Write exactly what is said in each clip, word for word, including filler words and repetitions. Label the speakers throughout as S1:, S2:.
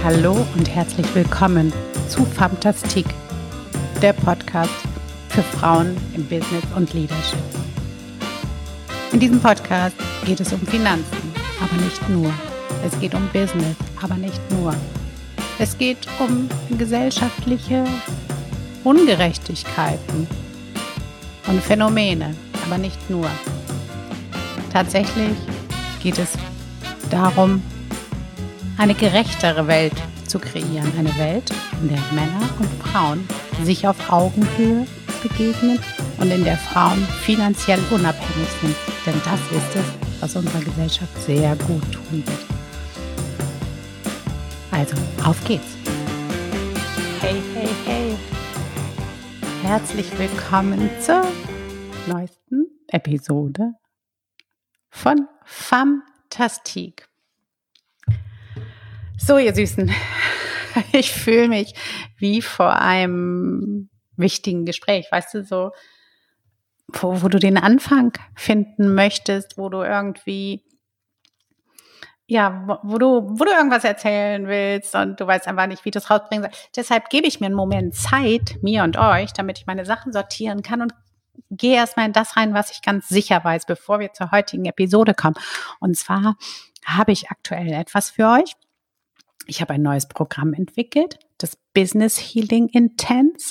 S1: Hallo und herzlich willkommen zu Fantastik, der Podcast für Frauen im Business und Leadership. In diesem Podcast geht es um Finanzen, aber nicht nur. Es geht um Business, aber nicht nur. Es geht um gesellschaftliche Ungerechtigkeiten und Phänomene, aber nicht nur. Tatsächlich geht es darum, eine gerechtere Welt zu kreieren. Eine Welt, in der Männer und Frauen sich auf Augenhöhe begegnen und in der Frauen finanziell unabhängig sind. Denn das ist es, was unserer Gesellschaft sehr gut tun wird. Also, auf geht's! Hey, hey, hey! Herzlich willkommen zur neuesten Episode von Fantastik. So, ihr Süßen, ich fühle mich wie vor einem wichtigen Gespräch, weißt du, so, wo, wo du den Anfang finden möchtest, wo du irgendwie, ja, wo, wo du, wo du irgendwas erzählen willst und du weißt einfach nicht, wie du es rausbringen sollst. Deshalb gebe ich mir einen Moment Zeit, mir und euch, damit ich meine Sachen sortieren kann und gehe erstmal in das rein, was ich ganz sicher weiß, bevor wir zur heutigen Episode kommen. Und zwar habe ich aktuell etwas für euch. Ich habe ein neues Programm entwickelt, das Business Healing Intense.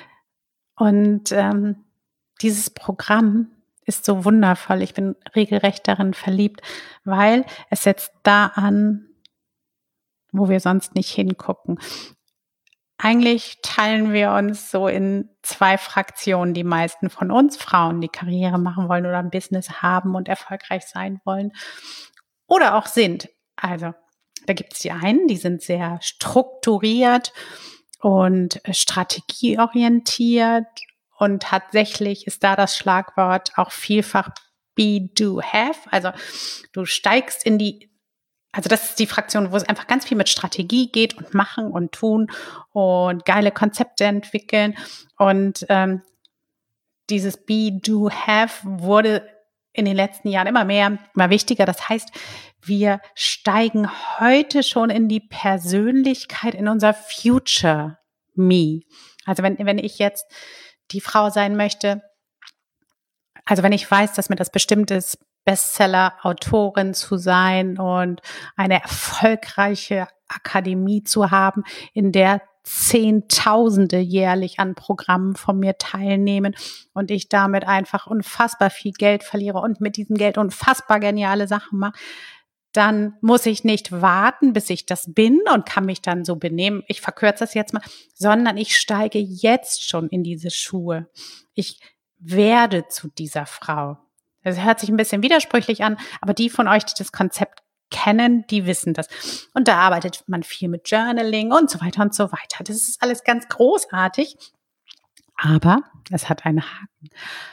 S1: Und ähm, dieses Programm ist so wundervoll. Ich bin regelrecht darin verliebt, weil es setzt da an, wo wir sonst nicht hingucken. Eigentlich teilen wir uns so in zwei Fraktionen, die meisten von uns Frauen, die Karriere machen wollen oder ein Business haben und erfolgreich sein wollen oder auch sind. Also da gibt es die einen, die sind sehr strukturiert und strategieorientiert und tatsächlich ist da das Schlagwort auch vielfach be, do, have. Also du steigst in die, also das ist die Fraktion, wo es einfach ganz viel mit Strategie geht und machen und tun und geile Konzepte entwickeln und ähm, dieses be, do, have wurde in den letzten Jahren immer mehr, immer wichtiger. Das heißt, wir steigen heute schon in die Persönlichkeit, in unser Future Me. Also wenn, wenn ich jetzt die Frau sein möchte, also wenn ich weiß, dass mir das bestimmt ist, Bestseller-Autorin zu sein und eine erfolgreiche Akademie zu haben, in der Zehntausende jährlich an Programmen von mir teilnehmen und ich damit einfach unfassbar viel Geld verliere und mit diesem Geld unfassbar geniale Sachen mache, dann muss ich nicht warten, bis ich das bin und kann mich dann so benehmen. Ich verkürze das jetzt mal, sondern ich steige jetzt schon in diese Schuhe. Ich werde zu dieser Frau. Das hört sich ein bisschen widersprüchlich an, aber die von euch, die das Konzept kennen, die wissen das. Und da arbeitet man viel mit Journaling und so weiter und so weiter. Das ist alles ganz großartig, aber es hat einen Haken.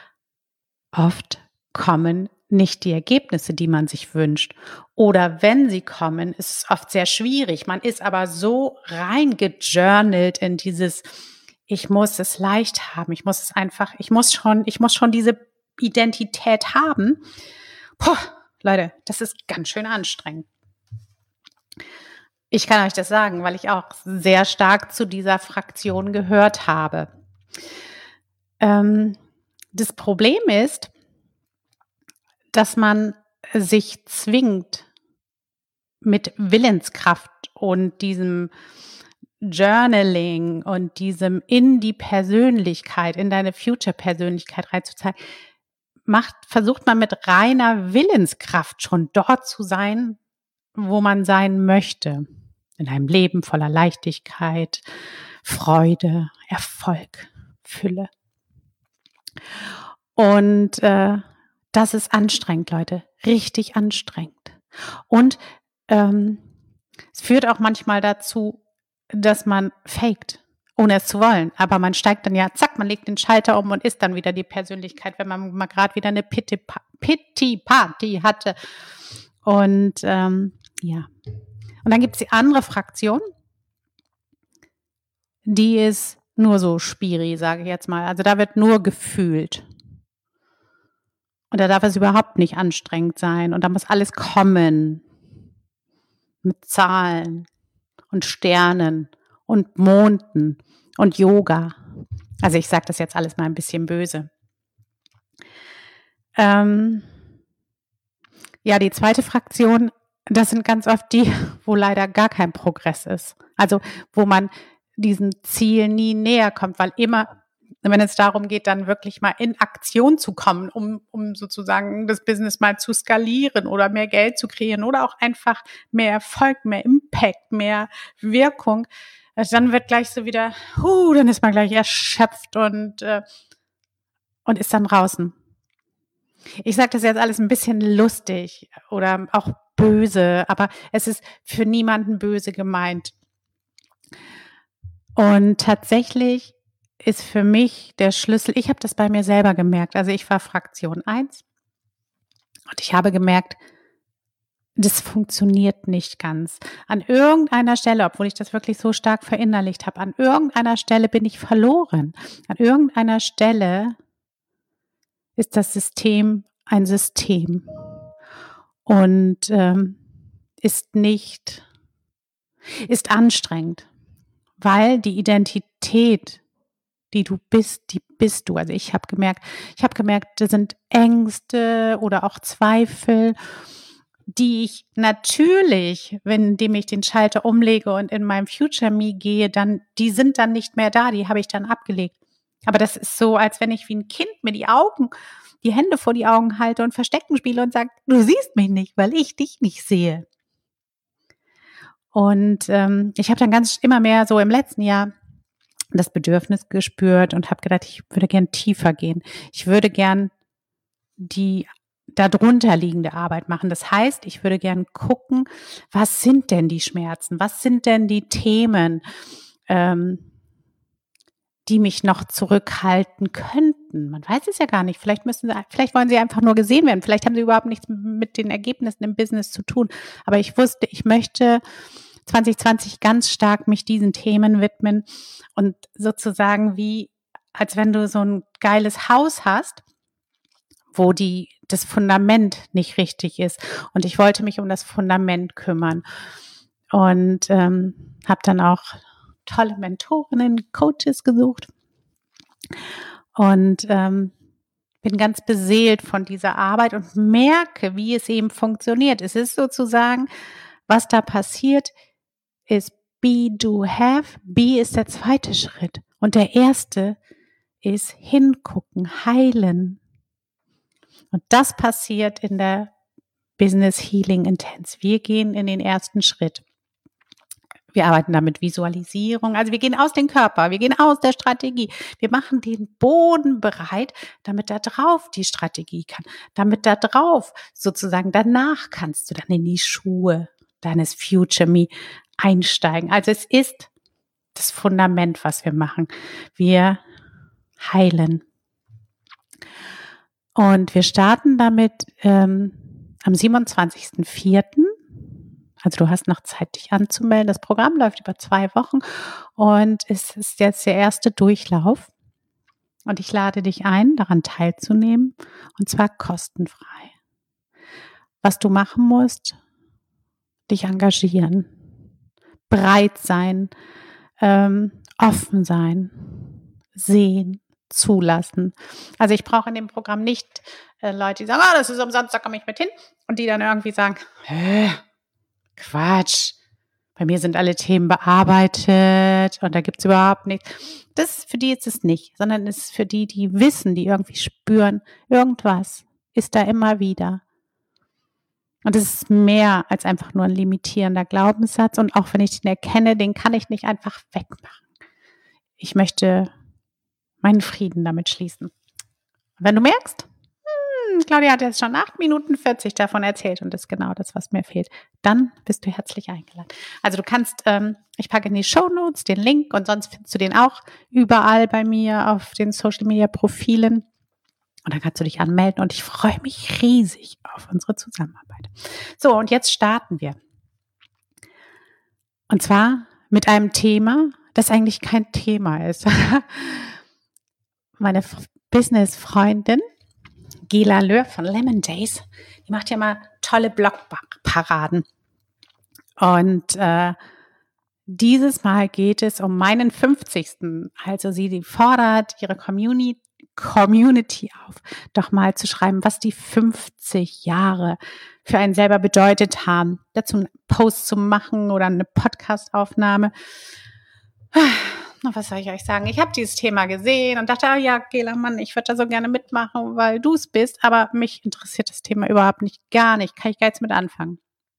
S1: Oft kommen nicht die Ergebnisse, die man sich wünscht. Oder wenn sie kommen, ist es oft sehr schwierig. Man ist aber so reingejournalt in dieses, ich muss es leicht haben, ich muss es einfach, ich muss schon, ich muss schon diese Identität haben. Puh, Leute, das ist ganz schön anstrengend. Ich kann euch das sagen, weil ich auch sehr stark zu dieser Fraktion gehört habe. Ähm, das Problem ist, dass man sich zwingt, mit Willenskraft und diesem Journaling und diesem in die Persönlichkeit, in deine Future-Persönlichkeit reinzuzahlen, macht, versucht man mit reiner Willenskraft schon dort zu sein, wo man sein möchte. In einem Leben voller Leichtigkeit, Freude, Erfolg, Fülle. Und äh, das ist anstrengend, Leute. Richtig anstrengend. Und ähm, es führt auch manchmal dazu, dass man faked, ohne es zu wollen. Aber man steigt dann ja, zack, man legt den Schalter um und ist dann wieder die Persönlichkeit, wenn man mal gerade wieder eine Pitti-Party hatte. Und ähm, ja. Und dann gibt es die andere Fraktion, die ist nur so Spiri, sage ich jetzt mal. Also da wird nur gefühlt. Und da darf es überhaupt nicht anstrengend sein. Und da muss alles kommen. Mit Zahlen. und Sternen und Monden und Yoga. Also ich sage das jetzt alles mal ein bisschen böse. Ähm, ja, die zweite Fraktion, das sind ganz oft die, wo leider gar kein Progress ist. Also wo man diesem Ziel nie näher kommt, weil immer, wenn es darum geht, dann wirklich mal in Aktion zu kommen, um, um sozusagen das Business mal zu skalieren oder mehr Geld zu kreieren oder auch einfach mehr Erfolg, mehr Impact, mehr Wirkung, dann wird gleich so wieder, huh, dann ist man gleich erschöpft und, äh, und ist dann draußen. Ich sage das jetzt alles ein bisschen lustig oder auch böse, aber es ist für niemanden böse gemeint. Und tatsächlich ist für mich der Schlüssel, ich habe das bei mir selber gemerkt, also ich war Fraktion eins und ich habe gemerkt, das funktioniert nicht ganz. An irgendeiner Stelle, obwohl ich das wirklich so stark verinnerlicht habe, an irgendeiner Stelle bin ich verloren. An irgendeiner Stelle ist das System ein System und ähm, ist nicht, ist anstrengend, weil die Identität, die du bist, die bist du. Also ich habe gemerkt, ich habe gemerkt, da sind Ängste oder auch Zweifel, die ich natürlich, wenn indem ich den Schalter umlege und in meinem Future Me gehe, dann, die sind dann nicht mehr da, die habe ich dann abgelegt. Aber das ist so, als wenn ich wie ein Kind mir die Augen, die Hände vor die Augen halte und Verstecken spiele und sage, du siehst mich nicht, weil ich dich nicht sehe. Und ähm, ich habe dann ganz immer mehr so im letzten Jahr das Bedürfnis gespürt und habe gedacht, ich würde gern tiefer gehen. Ich würde gern die darunter liegende Arbeit machen. Das heißt, ich würde gern gucken, was sind denn die Schmerzen? Was sind denn die Themen, ähm, die mich noch zurückhalten könnten? Man weiß es ja gar nicht. Vielleicht müssen sie, vielleicht wollen sie einfach nur gesehen werden. Vielleicht haben sie überhaupt nichts mit den Ergebnissen im Business zu tun. Aber ich wusste, ich möchte zwanzig zwanzig ganz stark mich diesen Themen widmen und sozusagen wie, als wenn du so ein geiles Haus hast, wo die, das Fundament nicht richtig ist. Und ich wollte mich um das Fundament kümmern. Und ähm, habe dann auch tolle Mentorinnen, Coaches gesucht. Und ähm, bin ganz beseelt von dieser Arbeit und merke, wie es eben funktioniert. Es ist sozusagen, was da passiert, ist be, do, have. Be ist der zweite Schritt. Und der erste ist hingucken, heilen. Und das passiert in der Business Healing Intense. Wir gehen in den ersten Schritt. Wir arbeiten da mit Visualisierung. Also wir gehen aus dem Körper, wir gehen aus der Strategie. Wir machen den Boden bereit, damit da drauf die Strategie kann. Damit da drauf sozusagen, danach kannst du dann in die Schuhe deines Future Me einsteigen. Also es ist das Fundament, was wir machen. Wir heilen. Und wir starten damit ähm, am siebenundzwanzigsten vierten Also du hast noch Zeit, dich anzumelden. Das Programm läuft über zwei Wochen und es ist jetzt der erste Durchlauf. Und ich lade dich ein, daran teilzunehmen, und zwar kostenfrei. Was du machen musst, dich engagieren, bereit sein, ähm, offen sein, sehen, zulassen. Also ich brauche in dem Programm nicht äh, Leute, die sagen, ah, das ist umsonst, da komme ich mit hin. Und die dann irgendwie sagen, hä, Quatsch, bei mir sind alle Themen bearbeitet und da gibt es überhaupt nichts. Das, für die ist es nicht, sondern es ist für die, die wissen, die irgendwie spüren, irgendwas ist da immer wieder. Und es ist mehr als einfach nur ein limitierender Glaubenssatz. Und auch wenn ich den erkenne, den kann ich nicht einfach wegmachen. Ich möchte meinen Frieden damit schließen. Und wenn du merkst, hm, Claudia hat jetzt schon acht Minuten vierzig davon erzählt und das ist genau das, was mir fehlt, dann bist du herzlich eingeladen. Also du kannst, ähm, ich packe in die Shownotes den Link und sonst findest du den auch überall bei mir auf den Social Media Profilen. Und dann kannst du dich anmelden und ich freue mich riesig auf unsere Zusammenarbeit. So, und jetzt starten wir. Und zwar mit einem Thema, das eigentlich kein Thema ist. Meine Business-Freundin Gela Löhr von Lemon Days, die macht ja mal tolle Blogparaden. Und äh, Dieses Mal geht es um meinen fünfzigsten Also sie die fordert ihre Community, Community auf, doch mal zu schreiben, was die fünfzig Jahre für einen selber bedeutet haben. Dazu einen Post zu machen oder eine Podcastaufnahme. Was soll ich euch sagen? Ich habe dieses Thema gesehen und dachte, ah ja, Gela, Mann, ich würde da so gerne mitmachen, weil du es bist, aber mich interessiert das Thema überhaupt nicht, gar nicht. Kann ich gar nichts mit anfangen.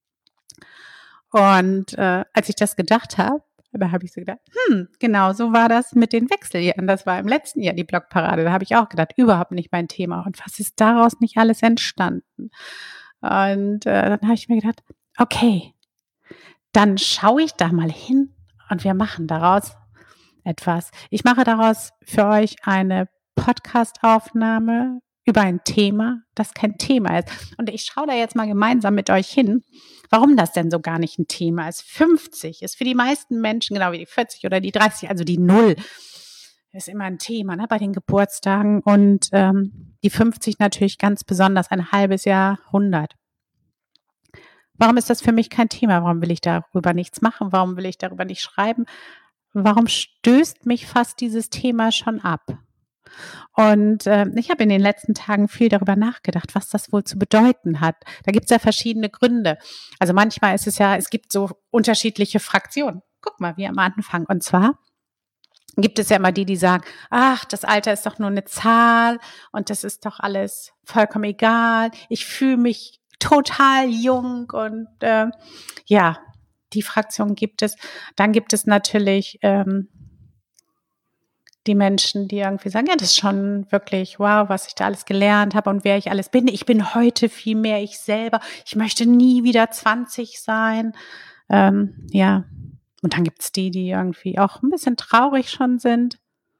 S1: Und äh, als ich das gedacht habe, da habe ich so gedacht, hm, genau so war das mit den Wechseljahren. Das war im letzten Jahr die Blogparade. Da habe ich auch gedacht, überhaupt nicht mein Thema. Und was ist daraus nicht alles entstanden? Und äh, dann habe ich mir gedacht, okay, dann schaue ich da mal hin und wir machen daraus etwas. Ich mache daraus für euch eine Podcast-Aufnahme über ein Thema, das kein Thema ist. Und ich schaue da jetzt mal gemeinsam mit euch hin, warum das denn so gar nicht ein Thema ist. fünfzig ist für die meisten Menschen, genau wie die vierzig oder die dreißig, also die Null, ist immer ein Thema, ne, bei den Geburtstagen. Und ähm, die fünfzig natürlich ganz besonders, ein halbes Jahr, hundert. Warum ist das für mich kein Thema? Warum will ich darüber nichts machen? Warum will ich darüber nicht schreiben? Warum stößt mich fast dieses Thema schon ab? Und äh, ich habe in den letzten Tagen viel darüber nachgedacht, was das wohl zu bedeuten hat. Da gibt es ja verschiedene Gründe. Also manchmal ist es ja, es gibt so unterschiedliche Fraktionen. Guck mal, wie am Anfang. Und zwar gibt es ja immer die, die sagen, ach, das Alter ist doch nur eine Zahl und das ist doch alles vollkommen egal. Ich fühle mich total jung und äh, ja, die Fraktion gibt es. Dann gibt es natürlich ähm, die Menschen, die irgendwie sagen, ja, das ist schon wirklich, wow, was ich da alles gelernt habe und wer ich alles bin. Ich bin heute viel mehr ich selber. Ich möchte nie wieder zwanzig sein. Ähm, ja, und dann gibt's die, die irgendwie auch ein bisschen traurig schon sind,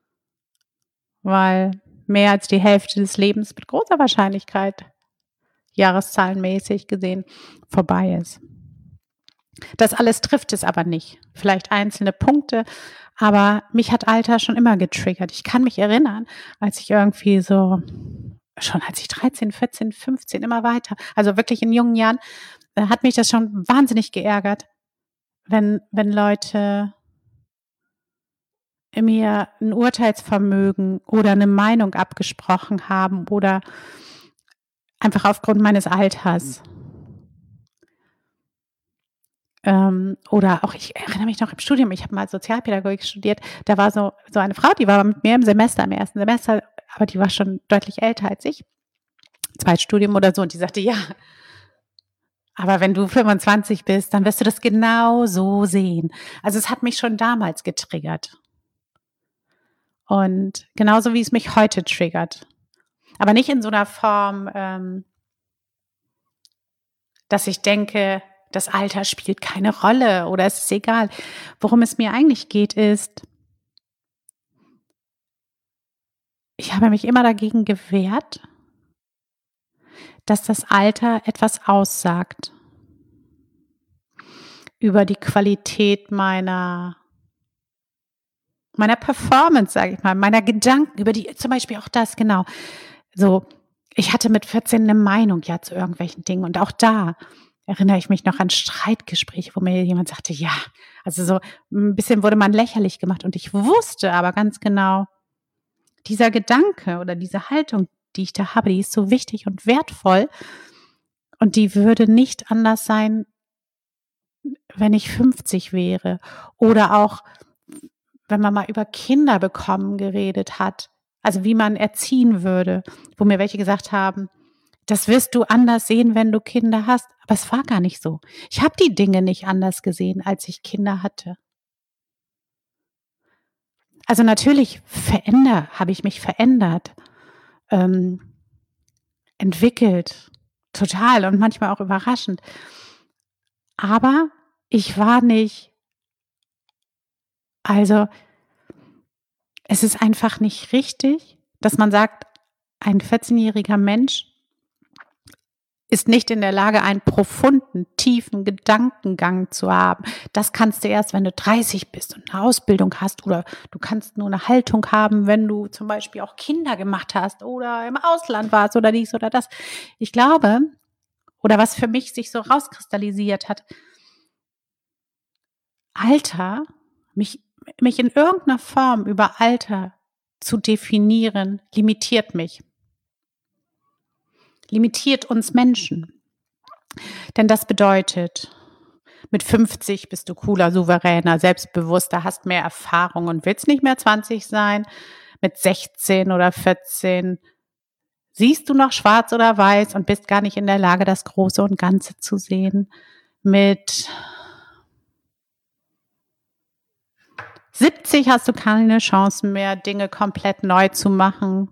S1: weil mehr als die Hälfte des Lebens mit großer Wahrscheinlichkeit, jahreszahlenmäßig gesehen, vorbei ist. Das alles trifft es aber nicht. Vielleicht einzelne Punkte, aber mich hat Alter schon immer getriggert. Ich kann mich erinnern, als ich irgendwie so, schon als ich dreizehn, vierzehn, fünfzehn, immer weiter, also wirklich in jungen Jahren, äh, hat mich das schon wahnsinnig geärgert, wenn, wenn Leute mir ein Urteilsvermögen oder eine Meinung abgesprochen haben oder einfach aufgrund meines Alters. Ähm, oder auch, ich erinnere mich noch im Studium, ich habe mal Sozialpädagogik studiert, da war so, so eine Frau, die war mit mir im Semester, im ersten Semester, aber die war schon deutlich älter als ich, Zweitstudium oder so, und die sagte, ja, aber wenn du fünfundzwanzig bist, dann wirst du das genau so sehen. Also es hat mich schon damals getriggert. Und genauso wie es mich heute triggert. Aber nicht in so einer Form, ähm, dass ich denke, das Alter spielt keine Rolle oder es ist egal. Worum es mir eigentlich geht, ist, ich habe mich immer dagegen gewehrt, dass das Alter etwas aussagt über die Qualität meiner meiner Performance, sage ich mal, meiner Gedanken, über die, zum Beispiel auch das, genau. So, ich hatte mit vierzehn eine Meinung ja zu irgendwelchen Dingen und auch da erinnere ich mich noch an Streitgespräche, wo mir jemand sagte, ja, also so ein bisschen wurde man lächerlich gemacht und ich wusste aber ganz genau, dieser Gedanke oder diese Haltung, die ich da habe, die ist so wichtig und wertvoll und die würde nicht anders sein, wenn ich fünfzig wäre oder auch wenn man mal über Kinder bekommen geredet hat, also wie man erziehen würde, wo mir welche gesagt haben, das wirst du anders sehen, wenn du Kinder hast. Aber es war gar nicht so. Ich habe die Dinge nicht anders gesehen, als ich Kinder hatte. Also natürlich verändert, habe ich mich verändert, ähm, entwickelt, total und manchmal auch überraschend. Aber ich war nicht, also es ist einfach nicht richtig, dass man sagt, ein vierzehnjähriger Mensch ist nicht in der Lage, einen profunden, tiefen Gedankengang zu haben. Das kannst du erst, wenn du dreißig bist und eine Ausbildung hast, oder du kannst nur eine Haltung haben, wenn du zum Beispiel auch Kinder gemacht hast oder im Ausland warst oder dies oder das. Ich glaube, oder was für mich sich so rauskristallisiert hat, Alter, mich, mich in irgendeiner Form über Alter zu definieren, limitiert mich, limitiert uns Menschen. Denn das bedeutet, mit fünfzig bist du cooler, souveräner, selbstbewusster, hast mehr Erfahrung und willst nicht mehr zwanzig sein. Mit sechzehn oder vierzehn siehst du noch schwarz oder weiß und bist gar nicht in der Lage, das Große und Ganze zu sehen. Mit siebzig hast du keine Chance mehr, Dinge komplett neu zu machen.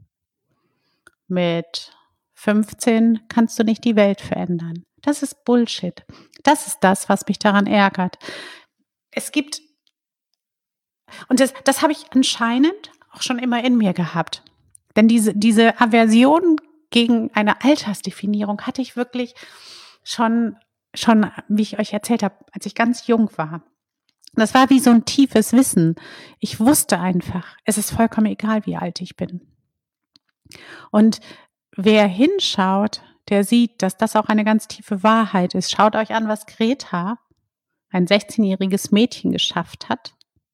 S1: Mit fünfzehn kannst du nicht die Welt verändern. Das ist Bullshit. Das ist das, was mich daran ärgert. Es gibt, und das, das habe ich anscheinend auch schon immer in mir gehabt. Denn diese, diese Aversion gegen eine Altersdefinierung hatte ich wirklich schon, schon, wie ich euch erzählt habe, als ich ganz jung war. Das war wie so ein tiefes Wissen. Ich wusste einfach, es ist vollkommen egal, wie alt ich bin. Und wer hinschaut, der sieht, dass das auch eine ganz tiefe Wahrheit ist. Schaut euch an, was Greta, ein sechzehnjähriges Mädchen, geschafft hat.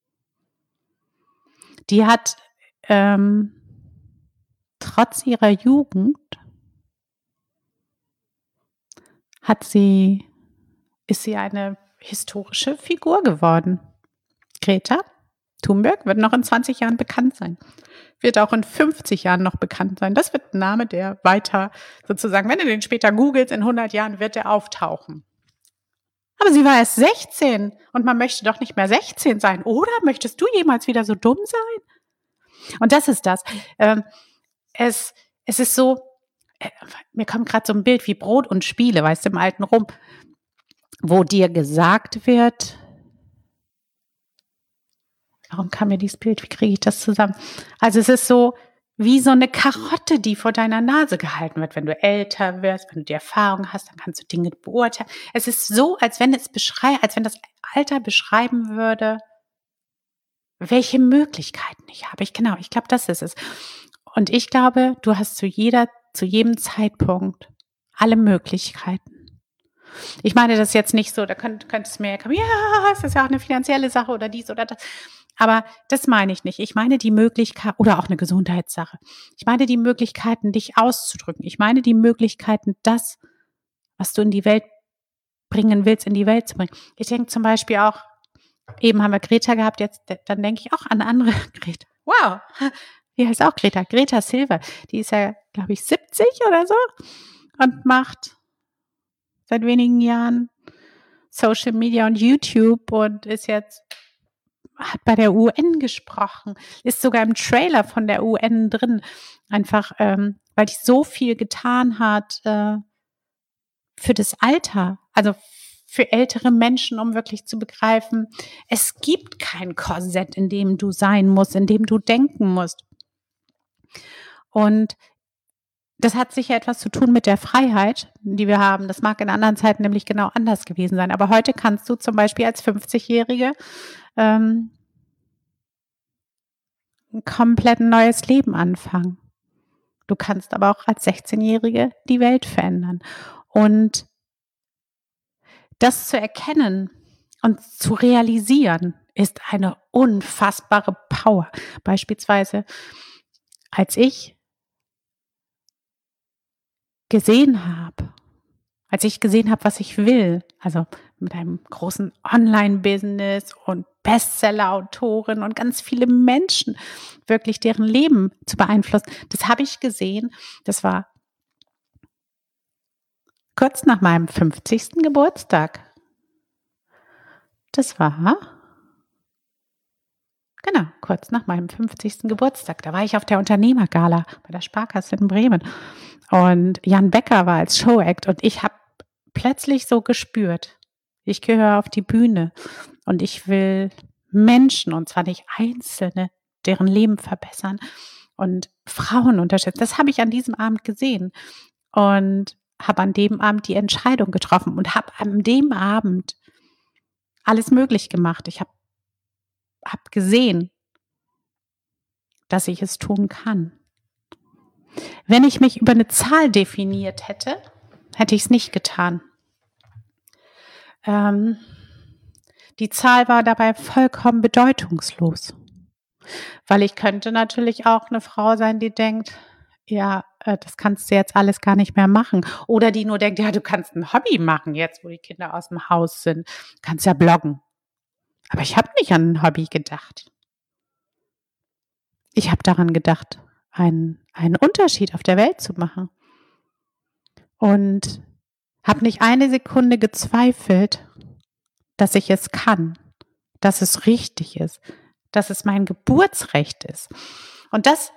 S1: Die hat ähm, trotz ihrer Jugend hat sie, ist sie eine historische Figur geworden. Greta Thunberg wird noch in zwanzig Jahren bekannt sein. Wird auch in fünfzig Jahren noch bekannt sein. Das wird ein Name, der weiter sozusagen, wenn du den später googelst, in hundert Jahren wird er auftauchen. Aber sie war erst sechzehn und man möchte doch nicht mehr sechzehn sein, oder? Möchtest du jemals wieder so dumm sein? Und das ist das. Ähm, es, es ist so, äh, mir kommt gerade so ein Bild wie Brot und Spiele, weißt du, im alten Rum, wo dir gesagt wird, warum kam mir dieses Bild, wie kriege ich das zusammen? Also es ist so wie so eine Karotte, die vor deiner Nase gehalten wird. Wenn du älter wirst, wenn du die Erfahrung hast, dann kannst du Dinge beurteilen. Es ist so, als wenn es beschrei- als wenn das Alter beschreiben würde, welche Möglichkeiten ich habe. Ich, genau, ich glaube, das ist es. Und ich glaube, du hast zu jeder, zu jedem Zeitpunkt alle Möglichkeiten. Ich meine das jetzt nicht so, da könnt, könntest du mir ja kommen, ja, es ist ja auch eine finanzielle Sache oder dies oder das. Aber das meine ich nicht. Ich meine die Möglichkeit, oder auch eine Gesundheitssache. Ich meine die Möglichkeiten, dich auszudrücken. Ich meine die Möglichkeiten, das, was du in die Welt bringen willst, in die Welt zu bringen. Ich denke zum Beispiel auch, eben haben wir Greta gehabt, jetzt, dann denke ich auch an andere Greta. Wow, die heißt auch Greta, Greta Silver. Die ist ja, glaube ich, siebzig oder so und macht seit wenigen Jahren Social Media und YouTube und ist jetzt, hat bei der U N gesprochen, ist sogar im Trailer von der U N drin, einfach, ähm, weil die so viel getan hat äh, für das Alter, also für ältere Menschen, um wirklich zu begreifen, es gibt kein Korsett, in dem du sein musst, in dem du denken musst. Und das hat sicher etwas zu tun mit der Freiheit, die wir haben. Das mag in anderen Zeiten nämlich genau anders gewesen sein. Aber heute kannst du zum Beispiel als fünfzigjährige ähm, ein komplett neues Leben anfangen. Du kannst aber auch als sechzehnjährige die Welt verändern. Und das zu erkennen und zu realisieren, ist eine unfassbare Power. Beispielsweise, als ich gesehen habe, als ich gesehen habe, was ich will, also mit einem großen Online-Business und Bestseller-Autorin und ganz viele Menschen, wirklich deren Leben zu beeinflussen, das habe ich gesehen, das war kurz nach meinem fünfzigsten Geburtstag. Das war, genau, kurz nach meinem fünfzigsten Geburtstag. Da war ich auf der Unternehmergala bei der Sparkasse in Bremen. Und Jan Becker war als Showact und ich habe plötzlich so gespürt, ich gehöre auf die Bühne und ich will Menschen, und zwar nicht Einzelne, deren Leben verbessern und Frauen unterstützen. Das habe ich an diesem Abend gesehen und habe an dem Abend die Entscheidung getroffen und habe an dem Abend alles möglich gemacht. Ich habe hab gesehen, dass ich es tun kann. Wenn ich mich über eine Zahl definiert hätte, hätte ich es nicht getan. Ähm, Die Zahl war dabei vollkommen bedeutungslos, weil ich könnte natürlich auch eine Frau sein, die denkt, ja, äh, das kannst du jetzt alles gar nicht mehr machen. Oder die nur denkt, ja, du kannst ein Hobby machen jetzt, wo die Kinder aus dem Haus sind. Kannst ja bloggen. Aber ich habe nicht an ein Hobby gedacht. Ich habe daran gedacht, einen, einen Unterschied auf der Welt zu machen. Und habe nicht eine Sekunde gezweifelt, dass ich es kann, dass es richtig ist, dass es mein Geburtsrecht ist. Und das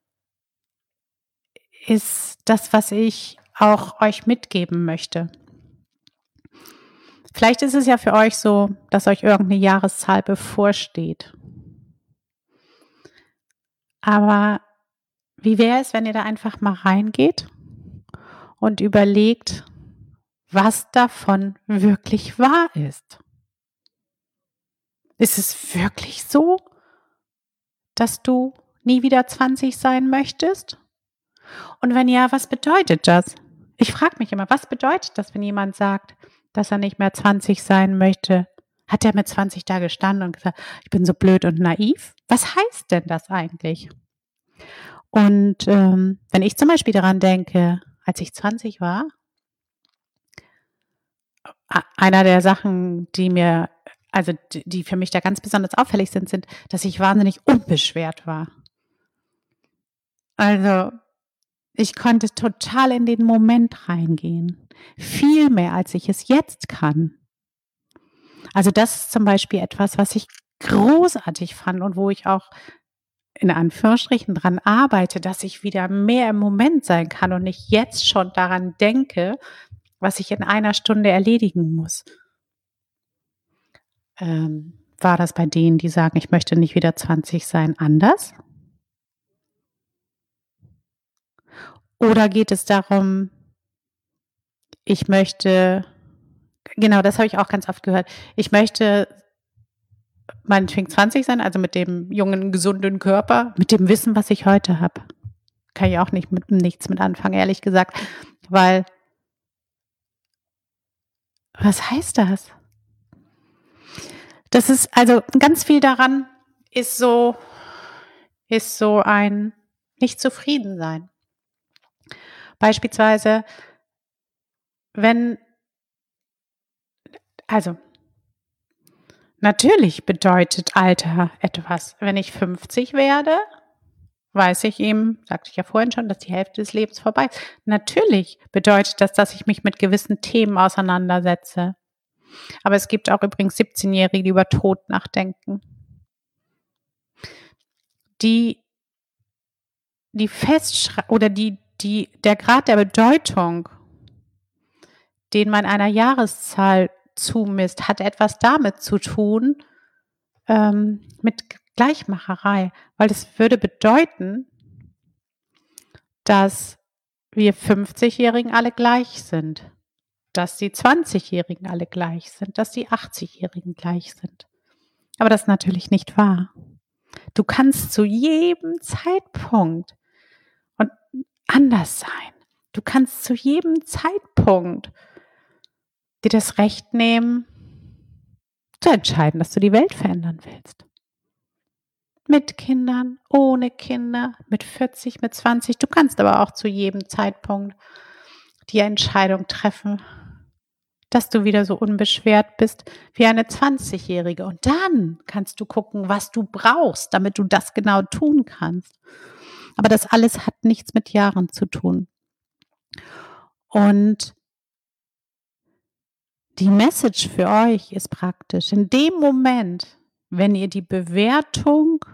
S1: ist das, was ich auch euch mitgeben möchte. Vielleicht ist es ja für euch so, dass euch irgendeine Jahreszahl bevorsteht. Aber wie wäre es, wenn ihr da einfach mal reingeht und überlegt, was davon wirklich wahr ist? Ist es wirklich so, dass du nie wieder zwanzig sein möchtest? Und wenn ja, was bedeutet das? Ich frage mich immer, was bedeutet das, wenn jemand sagt, dass er nicht mehr zwanzig sein möchte? Hat er mit zwanzig da gestanden und gesagt, ich bin so blöd und naiv? Was heißt denn das eigentlich? Und ähm, wenn ich zum Beispiel daran denke, als ich zwanzig war, einer der Sachen, die mir, also die für mich da ganz besonders auffällig sind, sind, dass ich wahnsinnig unbeschwert war. Also ich konnte total in den Moment reingehen. Viel mehr, als ich es jetzt kann. Also das ist zum Beispiel etwas, was ich großartig fand und wo ich auch in Anführungsstrichen dran arbeite, dass ich wieder mehr im Moment sein kann und nicht jetzt schon daran denke, was ich in einer Stunde erledigen muss. Ähm, war das bei denen, die sagen, ich möchte nicht wieder zwanzig sein, anders? Oder geht es darum, ich möchte, genau, das habe ich auch ganz oft gehört, ich möchte meinetwegen zwanzig sein, also mit dem jungen, gesunden Körper, mit dem Wissen, was ich heute habe. Kann ich auch nicht mit nichts mit anfangen, ehrlich gesagt, weil was heißt das? Das ist also ganz viel daran ist so ist so ein nicht zufrieden sein. Beispielsweise, wenn also natürlich bedeutet Alter etwas. Wenn ich fünfzig werde, weiß ich eben, sagte ich ja vorhin schon, dass die Hälfte des Lebens vorbei ist. Natürlich bedeutet das, dass ich mich mit gewissen Themen auseinandersetze. Aber es gibt auch übrigens siebzehnjährige, die über Tod nachdenken. Die, die festschreiben oder die, die, der Grad der Bedeutung, den man einer Jahreszahl zumisst, hat etwas damit zu tun, ähm, mit Gleichmacherei. Weil es würde bedeuten, dass wir fünfzigjährigen alle gleich sind, dass die zwanzigjährigen alle gleich sind, dass die achtzigjährigen gleich sind. Aber das ist natürlich nicht wahr. Du kannst zu jedem Zeitpunkt und anders sein. Du kannst zu jedem Zeitpunkt dir das Recht nehmen, zu entscheiden, dass du die Welt verändern willst. Mit Kindern, ohne Kinder, mit vierzig, mit zwanzig. Du kannst aber auch zu jedem Zeitpunkt die Entscheidung treffen, dass du wieder so unbeschwert bist wie eine zwanzigjährige. Und dann kannst du gucken, was du brauchst, damit du das genau tun kannst. Aber das alles hat nichts mit Jahren zu tun. Und die Message für euch ist praktisch, in dem Moment, wenn ihr die Bewertung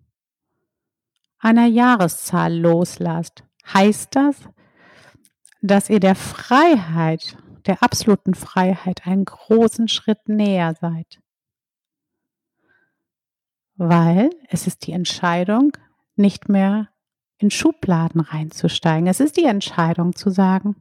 S1: einer Jahreszahl loslasst, heißt das, dass ihr der Freiheit, der absoluten Freiheit einen großen Schritt näher seid. Weil es ist die Entscheidung, nicht mehr in Schubladen reinzusteigen. Es ist die Entscheidung zu sagen,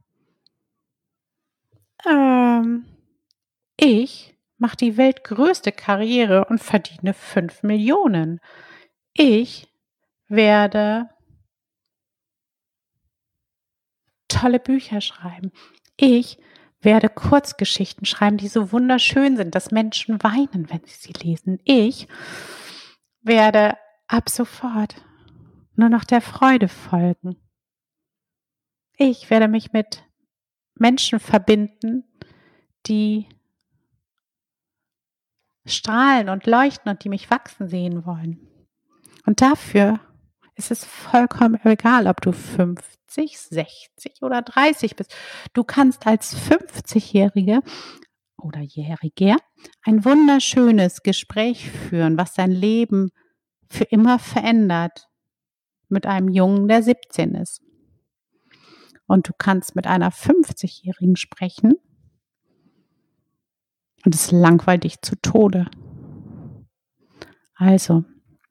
S1: ähm, ich mache die weltgrößte Karriere und verdiene fünf Millionen. Ich werde tolle Bücher schreiben. Ich werde Kurzgeschichten schreiben, die so wunderschön sind, dass Menschen weinen, wenn sie sie lesen. Ich werde ab sofort nur noch der Freude folgen. Ich werde mich mit Menschen verbinden, die strahlen und leuchten und die mich wachsen sehen wollen. Und dafür ist es vollkommen egal, ob du fünfzig, sechzig oder dreißig bist. Du kannst als fünfzigjährige oder Jähriger ein wunderschönes Gespräch führen, was dein Leben für immer verändert, mit einem Jungen, der siebzehn ist. Und du kannst mit einer fünfzigjährigen sprechen und es langweilt dich zu Tode. Also,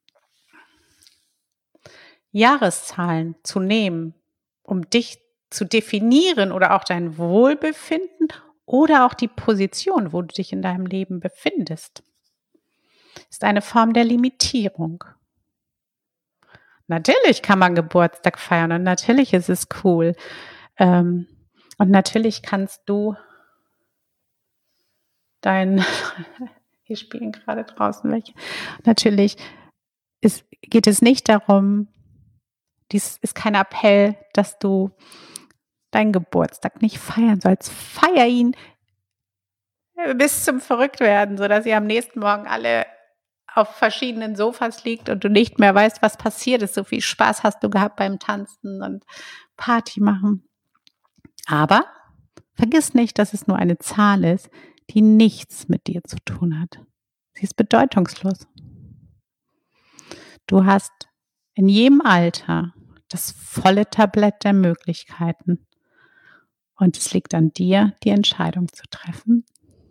S1: Jahreszahlen zu nehmen, um dich zu definieren oder auch dein Wohlbefinden oder auch die Position, wo du dich in deinem Leben befindest, ist eine Form der Limitierung. Natürlich kann man Geburtstag feiern und natürlich ist es cool. Ähm, und natürlich kannst du dein, hier spielen gerade draußen welche, natürlich ist, geht es nicht darum, dies ist kein Appell, dass du deinen Geburtstag nicht feiern sollst. Feier ihn bis zum Verrücktwerden, sodass ihr am nächsten Morgen alle auf verschiedenen Sofas liegt und du nicht mehr weißt, was passiert ist. So viel Spaß hast du gehabt beim Tanzen und Party machen. Aber vergiss nicht, dass es nur eine Zahl ist, die nichts mit dir zu tun hat. Sie ist bedeutungslos. Du hast in jedem Alter das volle Tablett der Möglichkeiten. Und es liegt an dir, die Entscheidung zu treffen,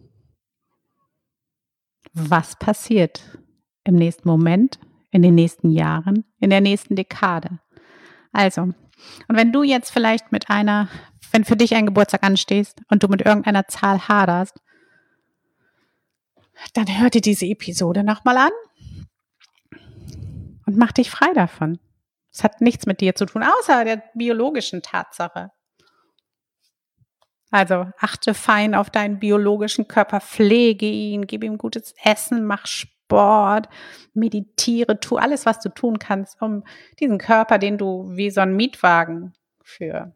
S1: was passiert im nächsten Moment, in den nächsten Jahren, in der nächsten Dekade. Also, und wenn du jetzt vielleicht mit einer, wenn für dich ein Geburtstag anstehst und du mit irgendeiner Zahl haderst, dann hör dir diese Episode nochmal an und mach dich frei davon. Es hat nichts mit dir zu tun, außer der biologischen Tatsache. Also achte fein auf deinen biologischen Körper, pflege ihn, gib ihm gutes Essen, mach Sport, meditiere, tu alles, was du tun kannst, um diesen Körper, den du wie so ein Mietwagen für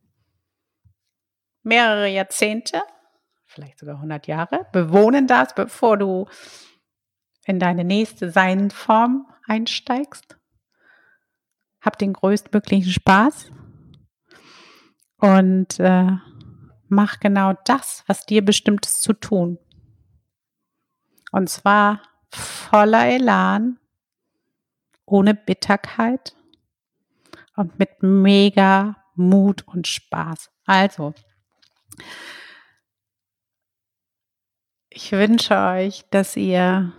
S1: mehrere Jahrzehnte, vielleicht sogar hundert Jahre, bewohnen darfst, bevor du in deine nächste Seinform einsteigst. Hab den größtmöglichen Spaß und äh, mach genau das, was dir bestimmt ist zu tun. Und zwar voller Elan, ohne Bitterkeit und mit mega Mut und Spaß. Also, ich wünsche euch, dass ihr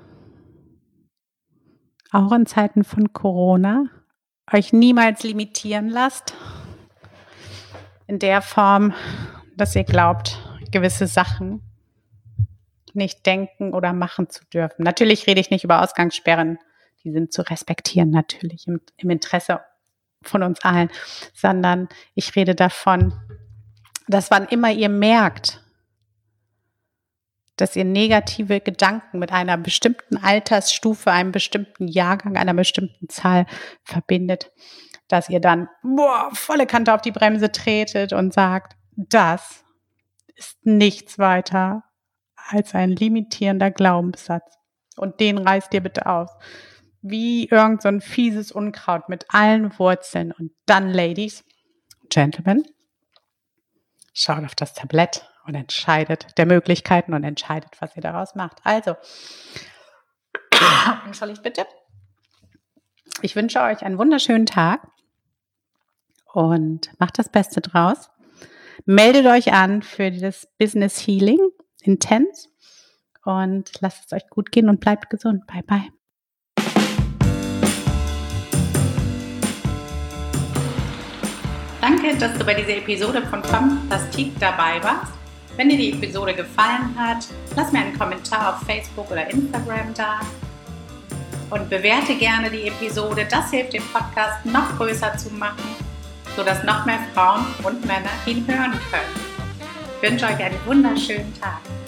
S1: auch in Zeiten von Corona euch niemals limitieren lasst. In der Form, dass ihr glaubt, gewisse Sachen nicht denken oder machen zu dürfen. Natürlich rede ich nicht über Ausgangssperren, die sind zu respektieren, natürlich im, im Interesse von uns allen, sondern ich rede davon, dass wann immer ihr merkt, dass ihr negative Gedanken mit einer bestimmten Altersstufe, einem bestimmten Jahrgang, einer bestimmten Zahl verbindet, dass ihr dann boah, volle Kante auf die Bremse tretet und sagt, das ist nichts weiter als ein limitierender Glaubenssatz. Und den reißt ihr bitte aus. Wie irgend so ein fieses Unkraut mit allen Wurzeln. Und dann, Ladies, Gentlemen, schaut auf das Tablett und entscheidet der Möglichkeiten und entscheidet, was ihr daraus macht. Also, entschuldigt bitte. Ich wünsche euch einen wunderschönen Tag und macht das Beste draus. Meldet euch an für das Business Healing Intense und lasst es euch gut gehen und bleibt gesund. Bye, bye. Danke, dass du bei dieser Episode von Fantastique dabei warst. Wenn dir die Episode gefallen hat, lass mir einen Kommentar auf Facebook oder Instagram da und bewerte gerne die Episode. Das hilft dem Podcast noch größer zu machen, sodass noch mehr Frauen und Männer ihn hören können. Ich wünsche euch einen wunderschönen Tag.